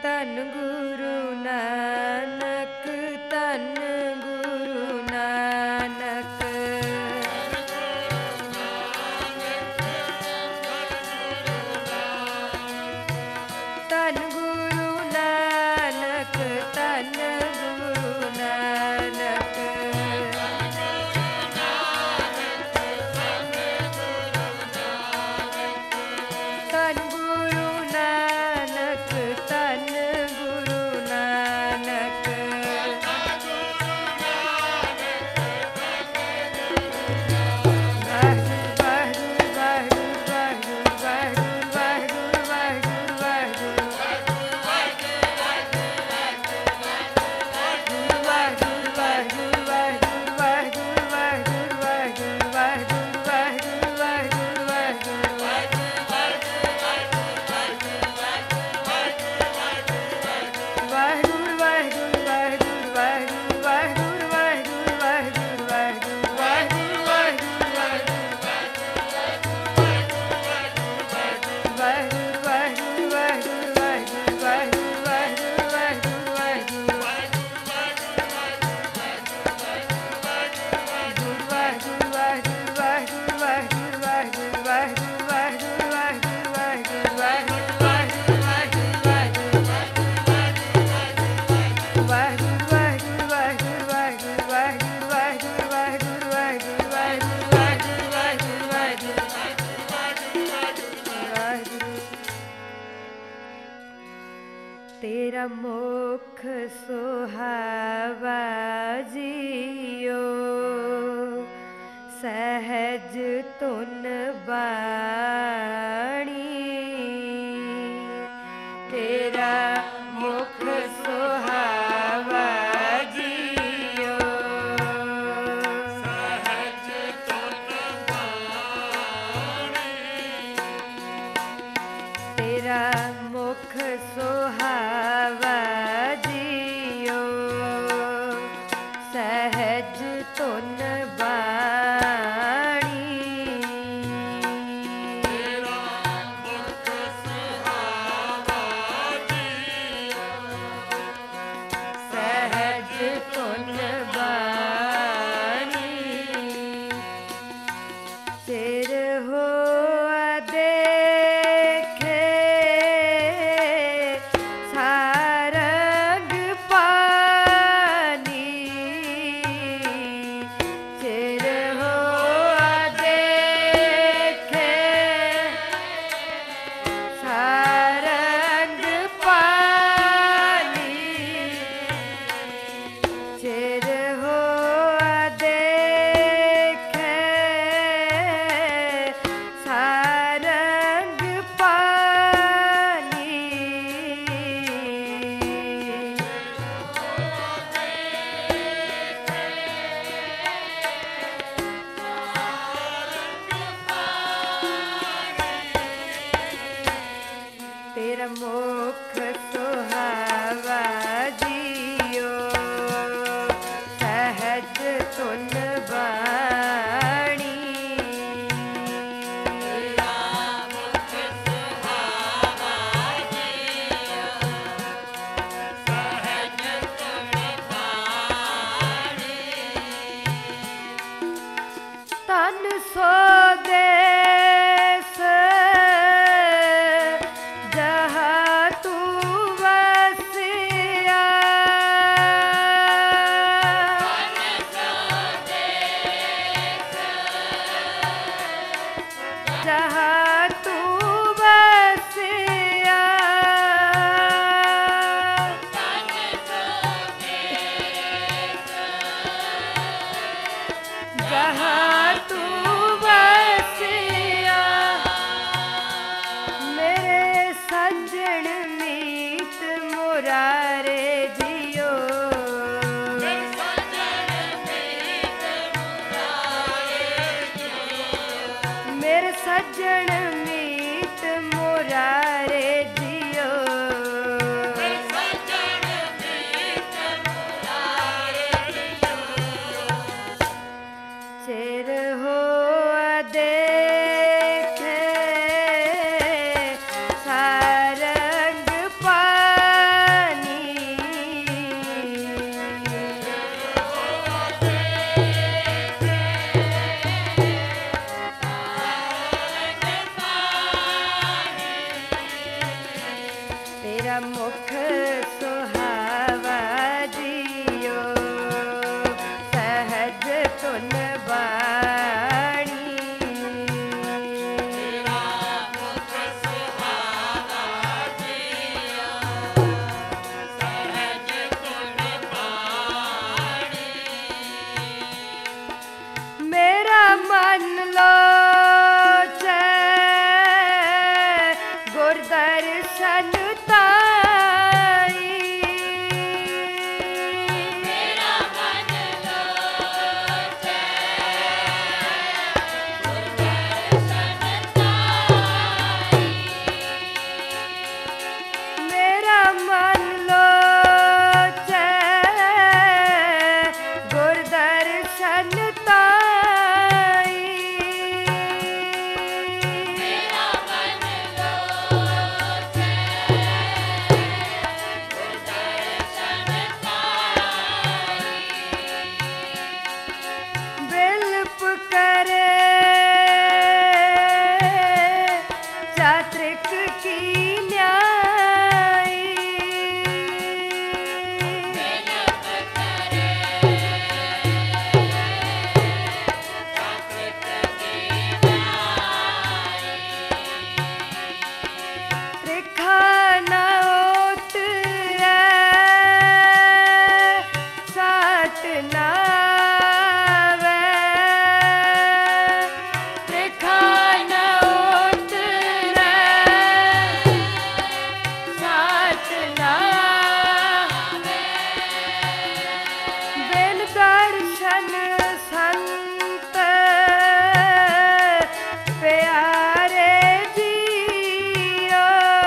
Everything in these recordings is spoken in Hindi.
ਧੰਨ ਗੁਰੂ ਨਾਨਕ, ਧੰਨ ਗੁਰੂ ਨਾਨਕ। ਧੰਨ ਗੁਰੂ ਨਾਨਕ, ਧੰਨ ਗੁਰੂ ਨਾਨਕ। ਧੰਨ ਗੁਰੂ ਨਾਨਕ, ਧੰਨ ਗੁਰੂ ਨਾਨਕ। तेरा मुख सुहावा जियो, सहज धुन बाणी। तेरा मुख सुहावा जियो, सहज धुन बाणी। तेरा मुख सुहावा जियो, सहज धुन बाणी। तेरा मुख सुहावा जियो, सहज धुन बाणी। सिर होआ देखे सारंग पानी। सिर होआ देखे सारंग पानी। सिर होआ देखे सारंग पानी। तेरा मुख सुहावा जियो, सहज धुन बाणी। तेरा मुख सुहावा जियो, सहज धुन बाणी। तन सो देस जहाँ तू वसे, तेरा मुख सुहावा जियो सहज तुन बाणी मेरा मन लोचै गुर दर्शन ताई मेरा मन लोचै गुर दर्शन ताई मेरा मन लोचै गुर दर्शन ताई मेरा मन लोचै गुर दर्शन ताई बिलप करे चात्रिक की न्याई बिलप करे चात्रिक की न्याई त्रिखा न उतरै साट न आवै त्रिखा न उतरै साट न आवै बिन दर्शन संत प्यारे जियो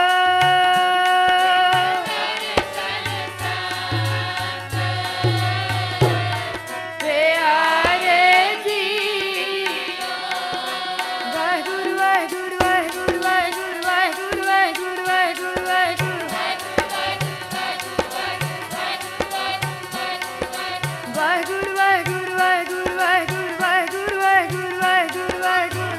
प्यारे जियो वाहिगुरु वाहिगुरु वाहिगुरु वाहिगुरु वाहिगुरु वाहिगुरु वाहिगुरु वाहिगुरु वाहिगुरु वाहिगुरु वाहिगुरु वाहिगुरु वाहिगुरु वाहिगुरु वाहिगुरु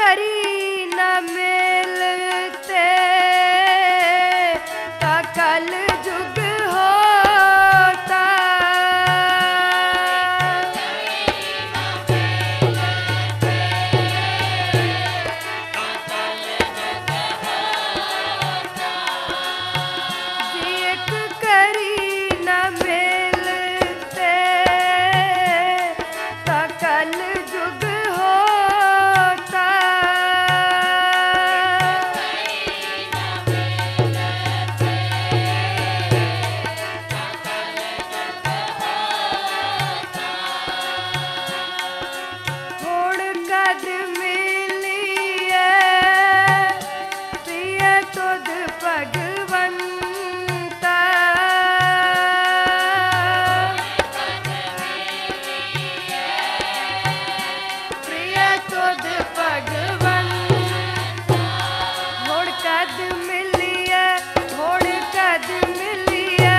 करी न मिलते ता कल जुग होता। एक करी न मिलते ता कल जुग होता। हुण कद मिलिए प्रिय तुध भगवंता। प्रिय तुध भगवंता। हुण कद मिलिए हुण कद मिलिए।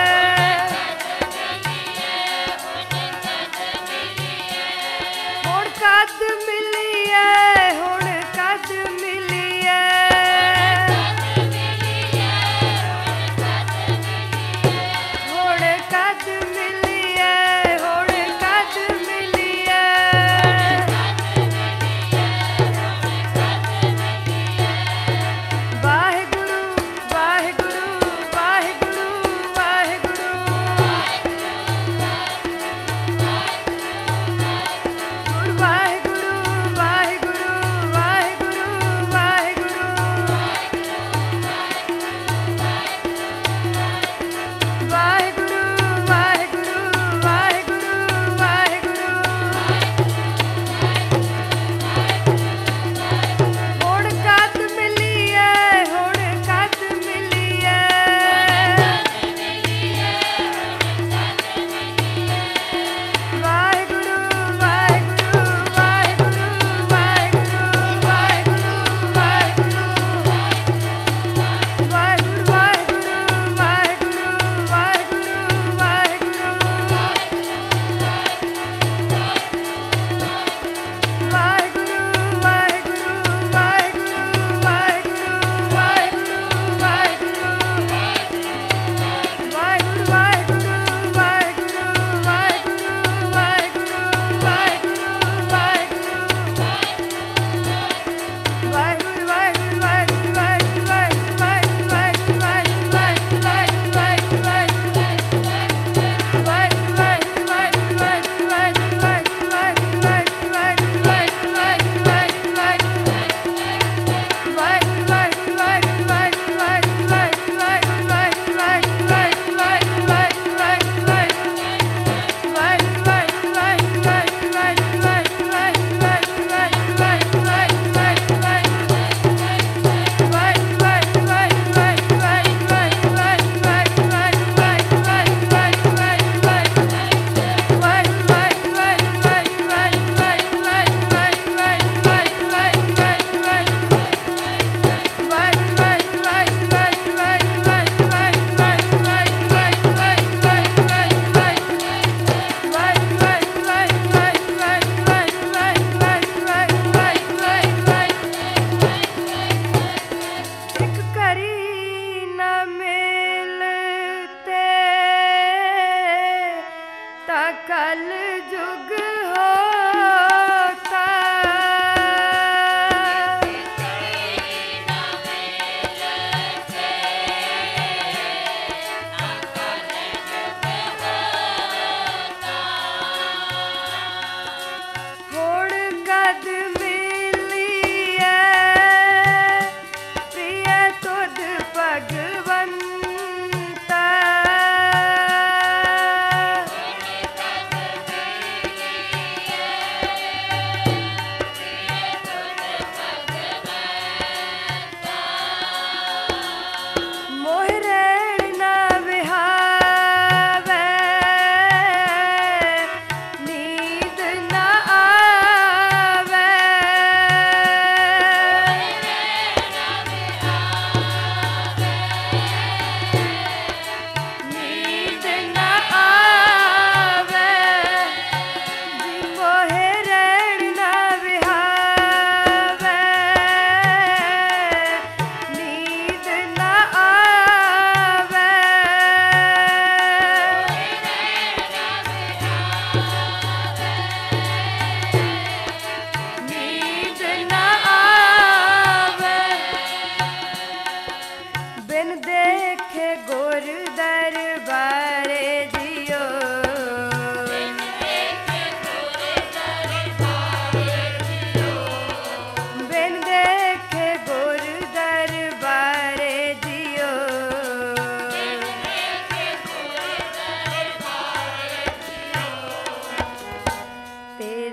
हुण कद मिलिए हुण कद मिलिए। हुण कद मिलिए हुण कद मिलिए। वाहिगुरु वाहिगुरु वाहिगुरु वाहिगुरु। गुरु वाहिगुरु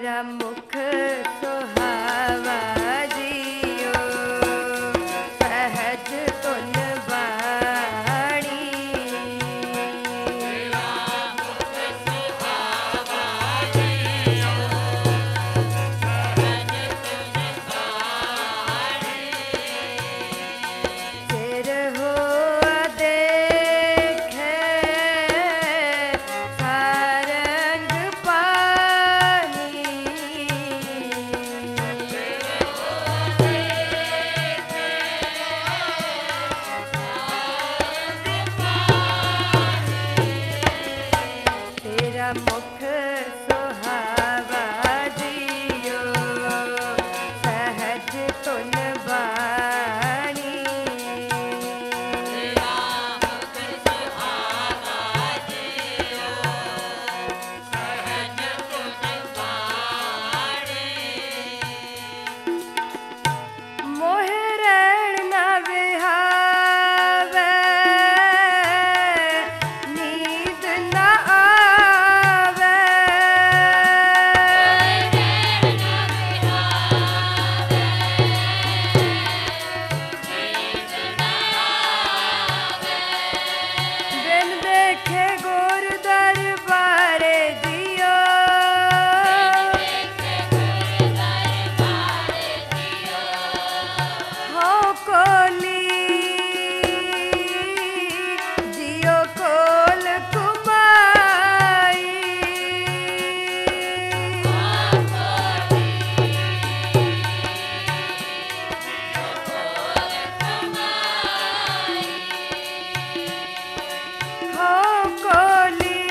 तेरा मुख सुहावा जियो सहज तुन बाणी। चिर हो देखे सारंग पानी। तेरा मुख सुहावा जियो सहज तुन बाणी। मोहे रैण न विहावे नींद न आवे। बिन देखे गुर दरबारे जियो हो कोली जियो कोल कुमाई। हो कोली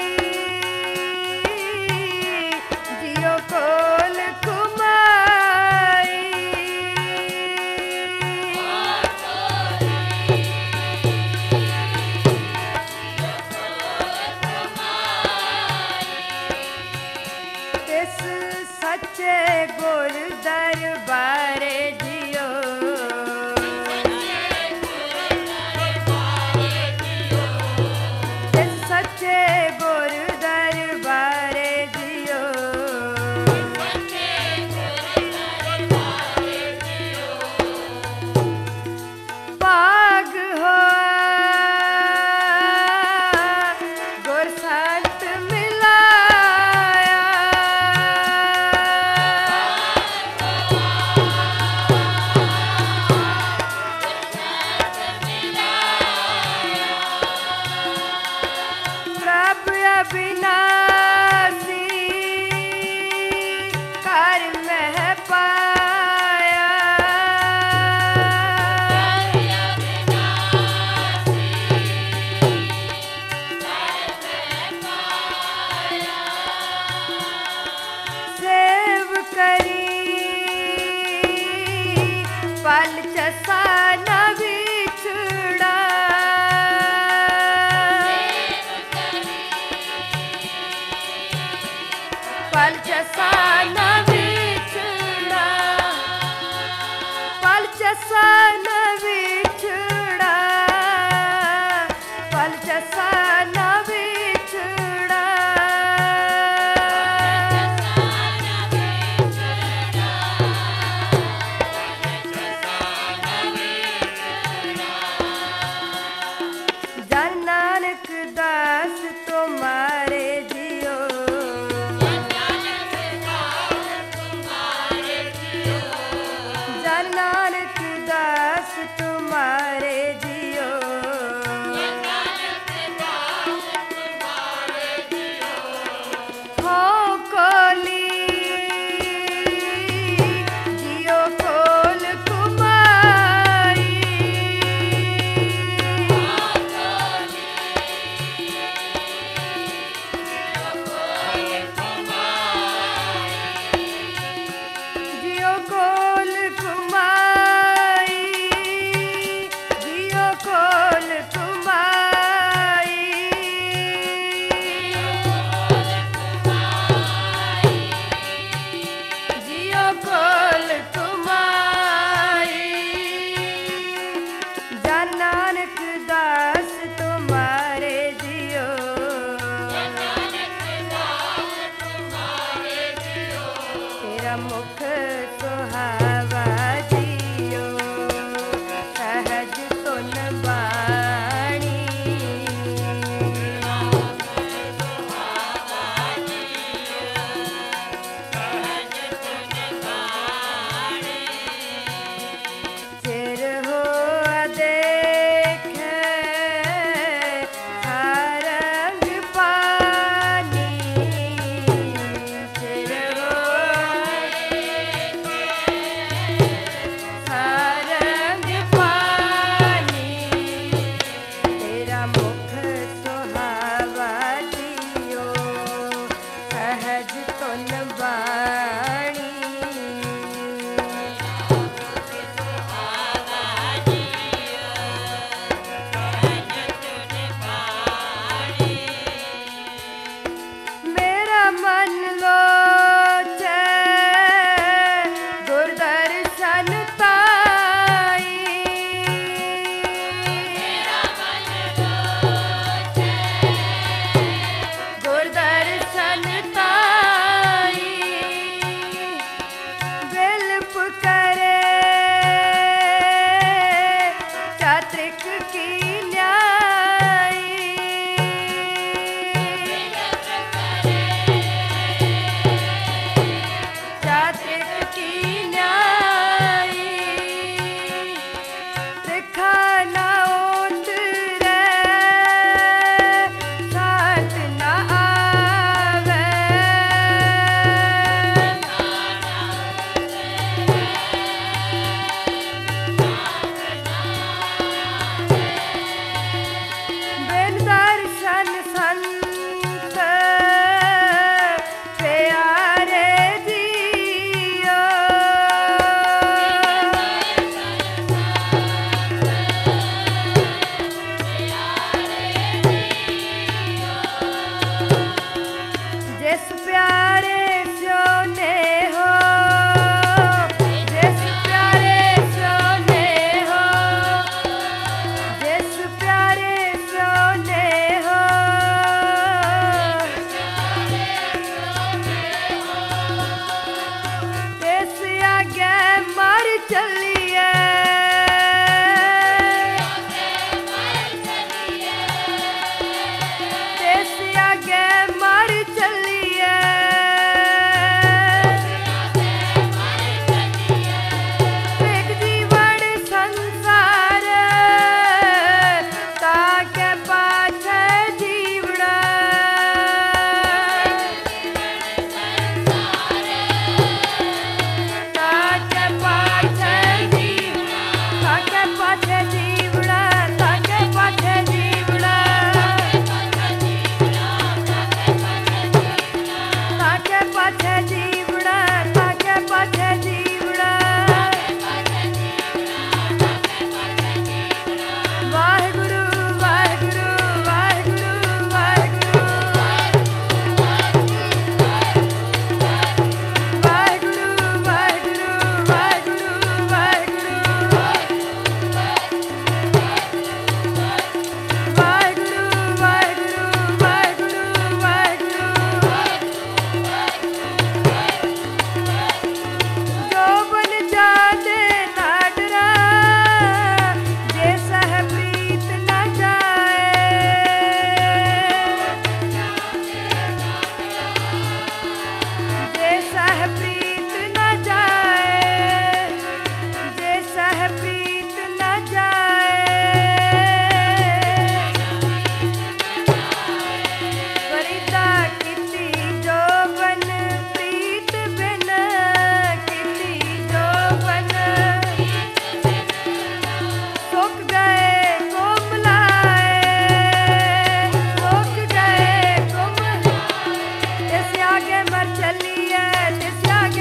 जियो कोल कुमाई। तिस सच्चे गुर दरबारे जियो तिस सच्चे गुर दरबारे जियो। पाग होआ गुर संत मिलाया। प्रभ अविनाशी कर मह पाया। सेव करी पल चसा न बिछड़ा। पल चसा न बिछड़ा पल चसा न बिछड़ा पल चसा न बिछड़ा। जन नानक दास तुम्हारे जियो तेरा मुख सुहावा जियो सहज तुन बाणी चिर हो देखे सारंग पानी चिर हो सारंग पानी तेरा मुख सुहावा जियो सहज तुन बाणी मेरा मन लोचे गुरदर्शन ताई गुरदर्शन ताई बिल्प करे चात्रिक की न्याई चात्रिक की न्याई त्रिखा ना उतरे साथ ना आवे बिन दर्शन संत प्यारे जियो जिस प्यारे सोने हो जिस प्यारे सोने हो जिस प्यारे सोने हो तिस आगे मर चलिए तिस आगे मर चलिए एक जीवन संसार ताके पाछे जीवड़ा ताके पाछे जीवड़ा ताके पाछे जीवड़ा ताके पाछे जीवड़ा ताके पाछे जीवड़ा ताके पाछे जीवड़ा वाहिगुरु वाहिगुरु वाहिगुरु वाहिगुरु वाहिगुरु वाहिगुरु वाहिगुरु वाहिगुरु वाहिगुरु वाहिगुरु वाहिगुरु जो बन जाते नाडरा जे सह प्रीत न जाए जे सह प्रीत न जाए जे सह प्रीत न जाए फरीदा किती जो बन प्रीत बिन किती जो बन सुख गए गुम लाए सुख गए गुम तिस आगे मर चलिए तिस आगे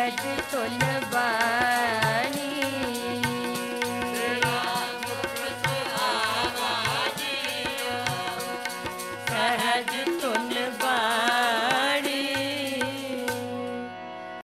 सज तुल